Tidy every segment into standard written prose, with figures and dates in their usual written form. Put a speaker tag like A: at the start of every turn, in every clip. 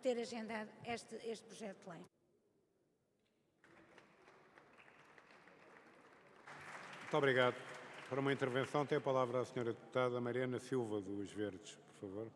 A: ter agendado este projeto de lei.
B: Muito obrigado. Para uma intervenção tem a palavra a Sra. Deputada Mariana Silva, dos Verdes, por favor.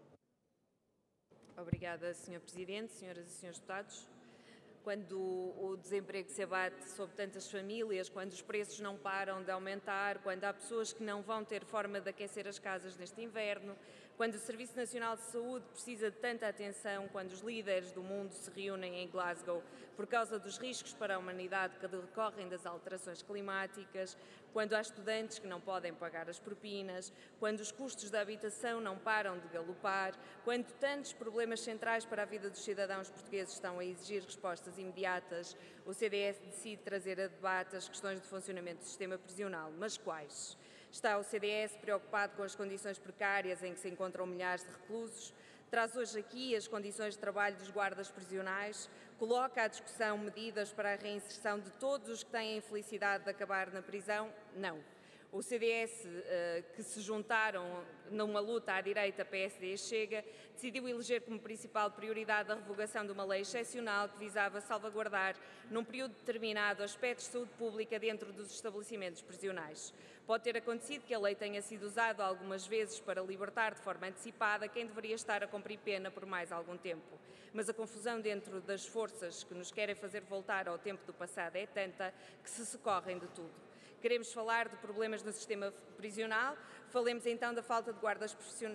C: Obrigada, Sr. Presidente, senhoras e senhores deputados. Quando o desemprego se abate sobre tantas famílias, quando os preços não param de aumentar, quando há pessoas que não vão ter forma de aquecer as casas neste inverno, quando o Serviço Nacional de Saúde precisa de tanta atenção, quando os líderes do mundo se reúnem em Glasgow por causa dos riscos para a humanidade que decorrem das alterações climáticas, quando há estudantes que não podem pagar as propinas, quando os custos da habitação não param de galopar, quando tantos problemas centrais para a vida dos cidadãos portugueses estão a exigir respostas imediatas, o CDS decide trazer a debate as questões de funcionamento do sistema prisional. Mas quais? Está o CDS preocupado com as condições precárias em que se encontram milhares de reclusos? Traz hoje aqui as condições de trabalho dos guardas prisionais? Coloca à discussão medidas para a reinserção de todos os que têm a infelicidade de acabar na prisão? Não. O CDS, que se juntaram numa luta à direita PSD e Chega, decidiu eleger como principal prioridade a revogação de uma lei excepcional que visava salvaguardar, num período determinado, aspectos de saúde pública dentro dos estabelecimentos prisionais. Pode ter acontecido que a lei tenha sido usada algumas vezes para libertar de forma antecipada quem deveria estar a cumprir pena por mais algum tempo. Mas a confusão dentro das forças que nos querem fazer voltar ao tempo do passado é tanta que se socorrem de tudo. Queremos falar de problemas no sistema prisional? Falemos então da falta de guardas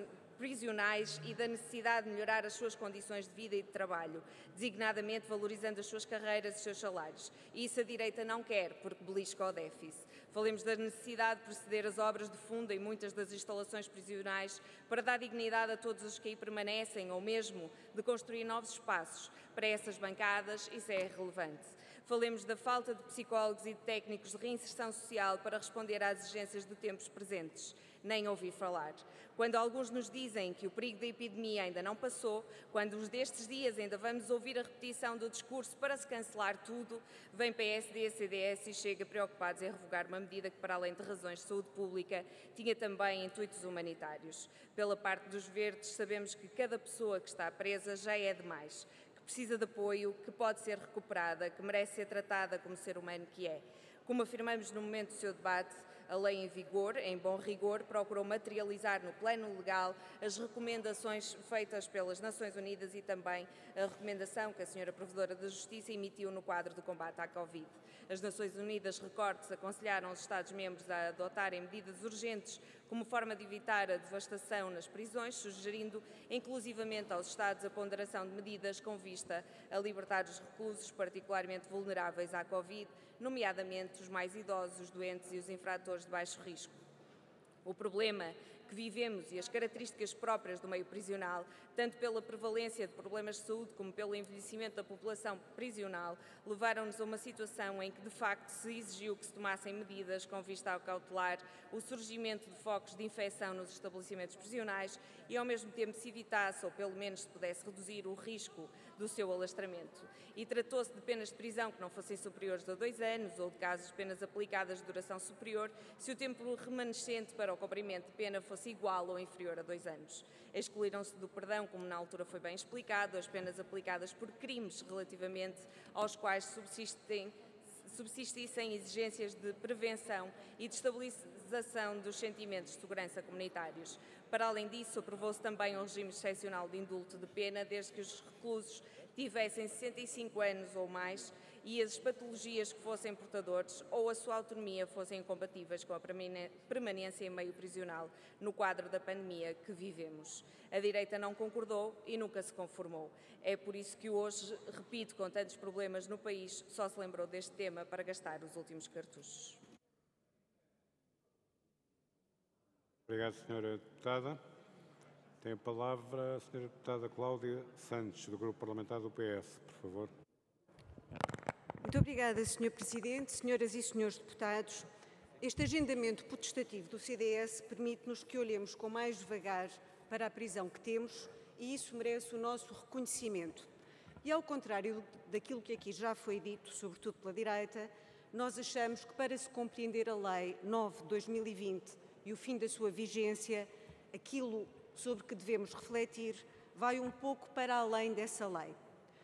C: prisionais e da necessidade de melhorar as suas condições de vida e de trabalho, designadamente valorizando as suas carreiras e os seus salários. E isso a direita não quer, porque belisca o déficit. Falemos da necessidade de proceder às obras de fundo em muitas das instalações prisionais para dar dignidade a todos os que aí permanecem, ou mesmo de construir novos espaços para essas bancadas, isso é relevante. Falemos da falta de psicólogos e de técnicos de reinserção social para responder às exigências de tempos presentes. Nem ouvi falar. Quando alguns nos dizem que o perigo da epidemia ainda não passou, quando uns destes dias ainda vamos ouvir a repetição do discurso para se cancelar tudo, vem PSD, CDS e Chega preocupados em revogar uma medida que, para além de razões de saúde pública, tinha também intuitos humanitários. Pela parte dos Verdes, sabemos que cada pessoa que está presa já é demais, que precisa de apoio, que pode ser recuperada, que merece ser tratada como ser humano que é. Como afirmamos no momento do seu debate, a lei em vigor, em bom rigor, procurou materializar no plano legal as recomendações feitas pelas Nações Unidas e também a recomendação que a Sra. Provedora da Justiça emitiu no quadro do combate à Covid. As Nações Unidas, recorde-se, aconselharam os Estados-membros a adotarem medidas urgentes como forma de evitar a devastação nas prisões, sugerindo inclusivamente aos Estados a ponderação de medidas com vista a libertar os reclusos particularmente vulneráveis à Covid, nomeadamente os mais idosos, os doentes e os infratores de baixo risco. O problema que vivemos e as características próprias do meio prisional, tanto pela prevalência de problemas de saúde como pelo envelhecimento da população prisional, levaram-nos a uma situação em que, de facto, se exigiu que se tomassem medidas com vista a cautelar o surgimento de focos de infecção nos estabelecimentos prisionais e, ao mesmo tempo, se evitasse, ou pelo menos se pudesse reduzir, o risco do seu alastramento. E tratou-se de penas de prisão que não fossem superiores a 2 anos ou de casos de penas aplicadas de duração superior, se o tempo remanescente para o cumprimento de pena fosse igual ou inferior a 2 anos. Excluíram-se do perdão, como na altura foi bem explicado, as penas aplicadas por crimes relativamente aos quais subsistissem exigências de prevenção e de estabilização dos sentimentos de segurança comunitários. Para além disso, aprovou-se também um regime excepcional de indulto de pena, desde que os reclusos tivessem 65 anos ou mais e as patologias que fossem portadores ou a sua autonomia fossem incompatíveis com a permanência em meio prisional no quadro da pandemia que vivemos. A direita não concordou e nunca se conformou. É por isso que hoje, repito, com tantos problemas no país, só se lembrou deste tema para gastar os últimos cartuchos.
B: Obrigado, Sra. Deputada. Tem a palavra a Sra. Deputada Cláudia Santos, do Grupo Parlamentar do PS, por favor.
D: Muito obrigada, Sr. Presidente, senhoras e senhores deputados. Este agendamento potestativo do CDS permite-nos que olhemos com mais devagar para a prisão que temos e isso merece o nosso reconhecimento. E ao contrário daquilo que aqui já foi dito, sobretudo pela direita, nós achamos que para se compreender a Lei 9 de 2020 e o fim da sua vigência, aquilo sobre que devemos refletir vai um pouco para além dessa lei.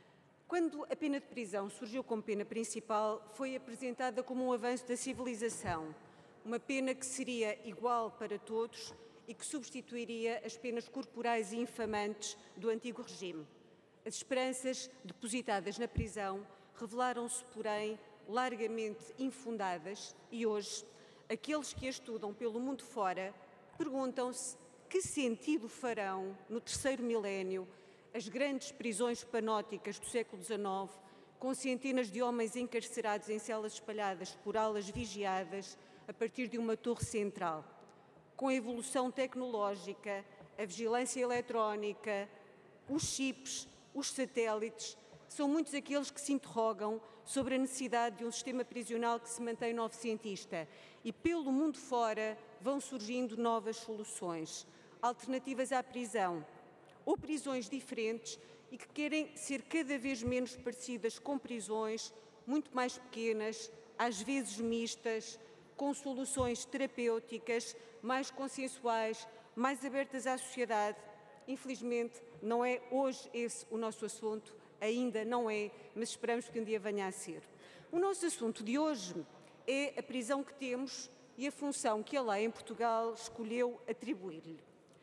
D: Quando a pena de prisão surgiu como pena principal, foi apresentada como um avanço da civilização, uma pena que seria igual para todos e que substituiria as penas corporais e infamantes do antigo regime. As esperanças depositadas na prisão revelaram-se, porém, largamente infundadas e hoje aqueles que a estudam pelo mundo fora perguntam-se que sentido farão, no terceiro milénio, as grandes prisões panóticas do século XIX, com centenas de homens encarcerados em celas espalhadas por alas vigiadas a partir de uma torre central. Com a evolução tecnológica, a vigilância eletrónica, os chips, os satélites, são muitos aqueles que se interrogam sobre a necessidade de um sistema prisional que se mantém novecentista e pelo mundo fora vão surgindo novas soluções, alternativas à prisão, ou prisões diferentes e que querem ser cada vez menos parecidas com prisões muito mais pequenas, às vezes mistas, com soluções terapêuticas, mais consensuais, mais abertas à sociedade. Infelizmente, não é hoje esse o nosso assunto, ainda não é, mas esperamos que um dia venha a ser. O nosso assunto de hoje é a prisão que temos e a função que a lei em Portugal escolheu atribuir-lhe.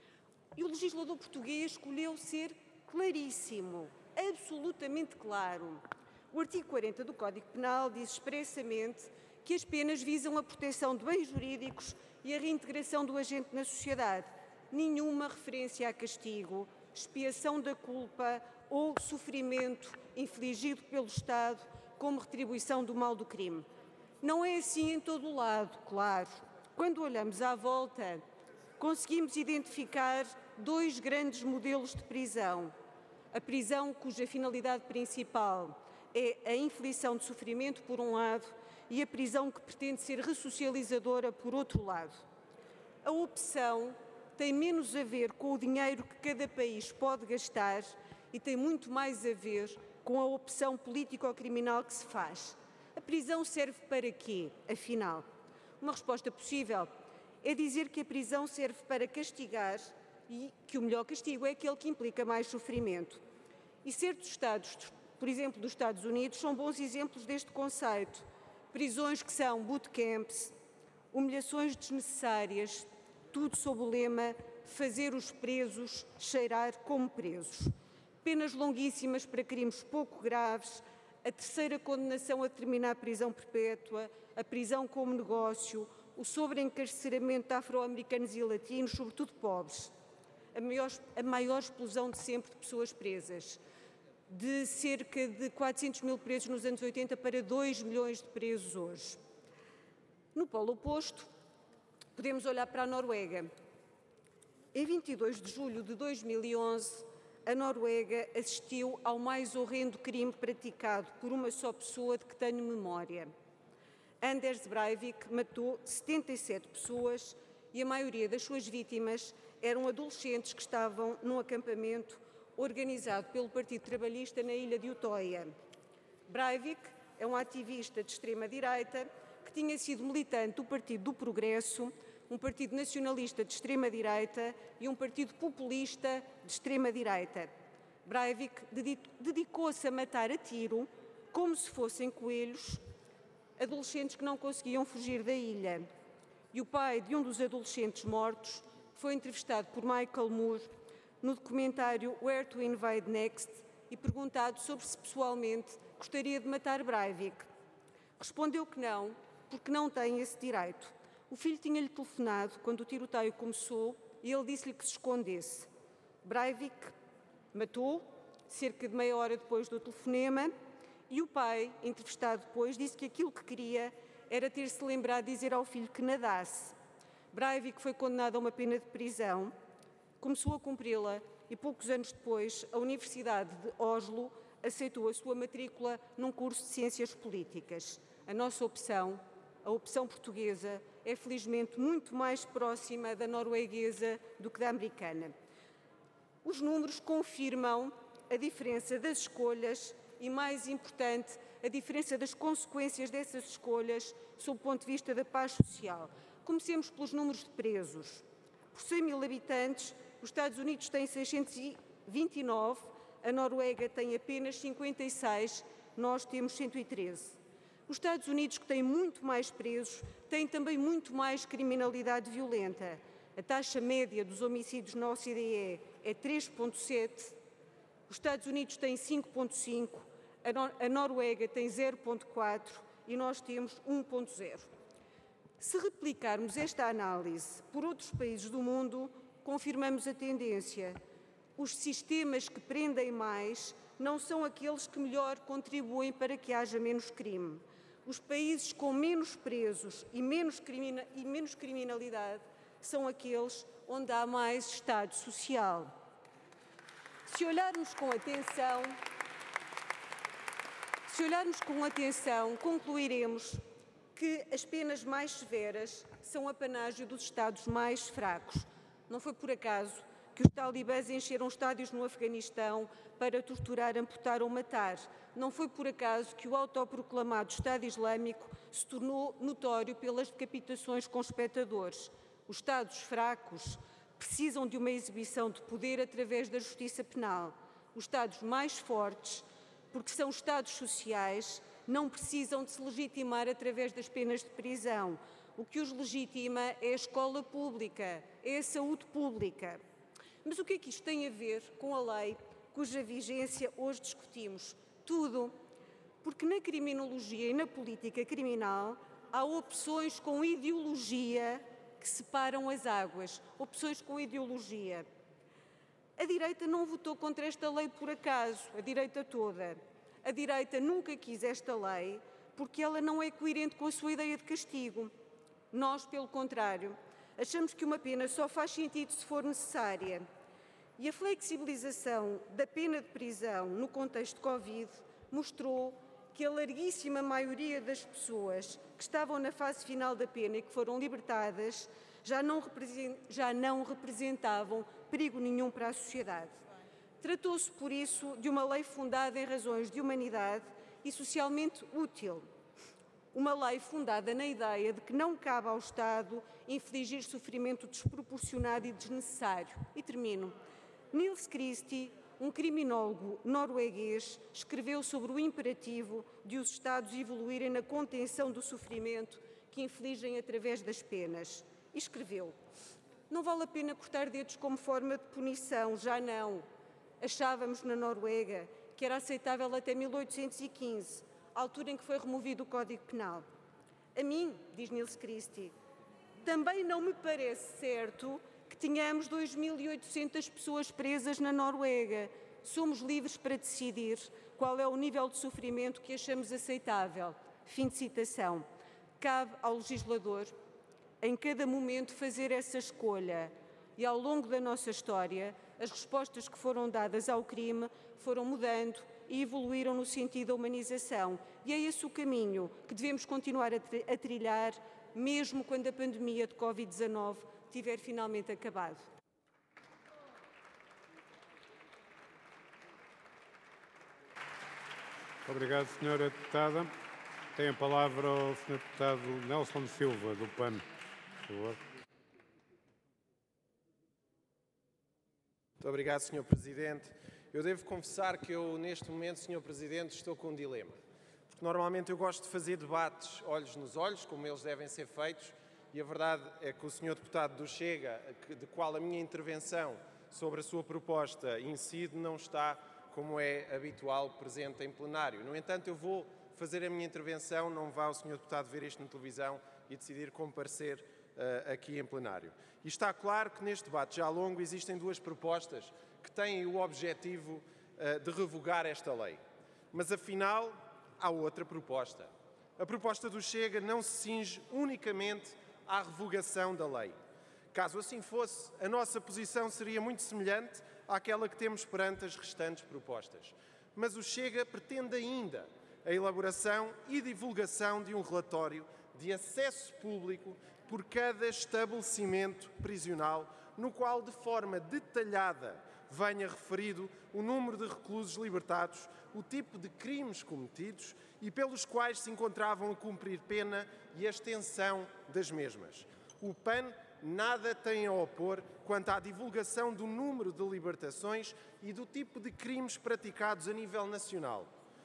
D: E o legislador português escolheu ser claríssimo, absolutamente claro. O artigo 40 do Código Penal diz expressamente que as penas visam a proteção de bens jurídicos e a reintegração do agente na sociedade. Nenhuma referência a castigo, expiação da culpa ou sofrimento infligido pelo Estado como retribuição do mal do crime. Não é assim em todo o lado, claro. Quando olhamos à volta, conseguimos identificar dois grandes modelos de prisão. A prisão cuja finalidade principal é a inflição de sofrimento, por um lado, e a prisão que pretende ser ressocializadora, por outro lado. A opção tem menos a ver com o dinheiro que cada país pode gastar e tem muito mais a ver com a opção político-criminal que se faz. A prisão serve para quê, afinal? Uma resposta possível é dizer que a prisão serve para castigar e que o melhor castigo é aquele que implica mais sofrimento. E certos Estados, por exemplo, dos Estados Unidos, são bons exemplos deste conceito. Prisões que são bootcamps, humilhações desnecessárias, tudo sob o lema fazer os presos cheirar como presos. Penas longuíssimas para crimes pouco graves, a terceira condenação a terminar a prisão perpétua, a prisão como negócio, o sobreencarceramento de afro-americanos e latinos, sobretudo pobres. A maior explosão de sempre de pessoas presas. De cerca de 400 mil presos nos anos 80 para 2 milhões de presos hoje. No polo oposto, podemos olhar para a Noruega. Em 22 de julho de 2011, a Noruega assistiu ao mais horrendo crime praticado por uma só pessoa de que tenho memória. Anders Breivik matou 77 pessoas e a maioria das suas vítimas eram adolescentes que estavam num acampamento organizado pelo Partido Trabalhista na ilha de Utoya. Breivik é um ativista de extrema-direita que tinha sido militante do Partido do Progresso, um partido nacionalista de extrema-direita e um partido populista de extrema-direita. Breivik dedicou-se a matar a tiro, como se fossem coelhos, adolescentes que não conseguiam fugir da ilha. E o pai de um dos adolescentes mortos foi entrevistado por Michael Moore no documentário Where to Invade Next e perguntado sobre se pessoalmente gostaria de matar Breivik. Respondeu que não, porque não tem esse direito. O filho tinha-lhe telefonado quando o tiroteio começou e ele disse-lhe que se escondesse. Breivik matou, cerca de meia hora depois do telefonema, e o pai, entrevistado depois, disse que aquilo que queria era ter-se lembrado de dizer ao filho que nadasse. Breivik foi condenado a uma pena de prisão, começou a cumpri-la e poucos anos depois a Universidade de Oslo aceitou a sua matrícula num curso de Ciências Políticas. A nossa opção, a opção portuguesa, é felizmente muito mais próxima da norueguesa do que da americana. Os números confirmam a diferença das escolhas e, mais importante, a diferença das consequências dessas escolhas sob o ponto de vista da paz social. Comecemos pelos números de presos. Por 100 mil habitantes, os Estados Unidos têm 600 29, a Noruega tem apenas 56, nós temos 113. Os Estados Unidos, que têm muito mais presos, têm também muito mais criminalidade violenta. A taxa média dos homicídios na OCDE é 3,7, os Estados Unidos têm 5,5, a Noruega tem 0,4 e nós temos 1,0. Se replicarmos esta análise por outros países do mundo, confirmamos a tendência. Os sistemas que prendem mais não são aqueles que melhor contribuem para que haja menos crime. Os países com menos presos e menos criminalidade são aqueles onde há mais Estado social. Se olharmos com atenção, concluiremos que as penas mais severas são apanágio dos Estados mais fracos. Não foi por acaso que os talibãs encheram estádios no Afeganistão para torturar, amputar ou matar. Não foi por acaso que o autoproclamado Estado Islâmico se tornou notório pelas decapitações com espectadores. Os Estados fracos precisam de uma exibição de poder através da justiça penal. Os Estados mais fortes, porque são Estados sociais, não precisam de se legitimar através das penas de prisão. O que os legitima é a escola pública, é a saúde pública. Mas o que é que isto tem a ver com a lei cuja vigência hoje discutimos? Tudo, porque na criminologia e na política criminal há opções com ideologia que separam as águas, opções com ideologia. A direita não votou contra esta lei por acaso, a direita toda. A direita nunca quis esta lei porque ela não é coerente com a sua ideia de castigo. Nós, pelo contrário, achamos que uma pena só faz sentido se for necessária. E a flexibilização da pena de prisão no contexto de Covid mostrou que a larguíssima maioria das pessoas que estavam na fase final da pena e que foram libertadas já não representavam perigo nenhum para a sociedade. Tratou-se, por isso, de uma lei fundada em razões de humanidade e socialmente útil. Uma lei fundada na ideia de que não cabe ao Estado infligir sofrimento desproporcionado e desnecessário. E termino. Nils Christie, um criminólogo norueguês, escreveu sobre o imperativo de os Estados evoluírem na contenção do sofrimento que infligem através das penas. E escreveu: não vale a pena cortar dedos como forma de punição, já não. Achávamos na Noruega que era aceitável até 1815, a altura em que foi removido o Código Penal. A mim, diz Nils Christie, também não me parece certo que tenhamos 2.800 pessoas presas na Noruega. Somos livres para decidir qual é o nível de sofrimento que achamos aceitável. Fim de citação. Cabe ao legislador, em cada momento, fazer essa escolha. E ao longo da nossa história, as respostas que foram dadas ao crime foram mudando e evoluíram no sentido da humanização. E é esse o caminho que devemos continuar a trilhar, mesmo quando a pandemia de Covid-19 tiver finalmente acabado.
B: Obrigado, Sra. Deputada. Tem a palavra o Sr. Deputado Nelson Silva, do PAN. Por favor.
E: Muito obrigado, Sr. Presidente. Eu devo confessar que eu, neste momento, Sr. Presidente, estou com um dilema. Porque normalmente eu gosto de fazer debates olhos nos olhos, como eles devem ser feitos, e a verdade é que o Sr. Deputado do Chega, de qual a minha intervenção sobre a sua proposta incide, não está, como é habitual, presente em plenário. No entanto, eu vou fazer a minha intervenção, não vá o Sr. Deputado ver isto na televisão e decidir comparecer aqui em plenário. E está claro que neste debate já longo existem duas propostas que têm o objetivo de revogar esta lei. Mas, afinal, há outra proposta. A proposta do Chega não se cinge unicamente à revogação da lei. Caso assim fosse, a nossa posição seria muito semelhante àquela que temos perante as restantes propostas. Mas o Chega pretende ainda a elaboração e divulgação de um relatório de acesso público por cada estabelecimento prisional, no qual, de forma detalhada, venha referido o número de reclusos libertados, o tipo de crimes cometidos e pelos quais se encontravam a cumprir pena e a extensão das mesmas. O PAN nada têm a opor quanto à divulgação do número de libertações e do tipo de crimes praticados a nível nacional.